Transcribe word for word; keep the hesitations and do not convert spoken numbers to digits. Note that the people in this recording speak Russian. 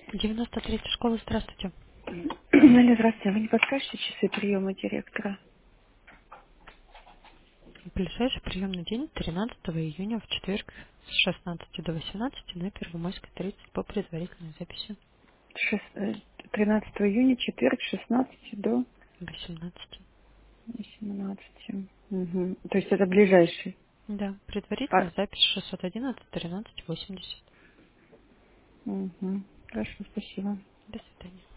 девяносто третья школа, здравствуйте. Алло, здравствуйте. Вы не подскажете часы приема директора? Ближайший приемный день тринадцатого июня в четверг с шестнадцати до восемнадцати на Первомайской тридцать по предварительной записи. Шест- э, тринадцатого июня, четверг, с шестнадцати до восемнадцати. восемнадцати. Угу. То есть это ближайший. Да, А, предварительная запись шестьсот одиннадцать тринадцать восемьдесят. угу. Хорошо, спасибо. До свидания.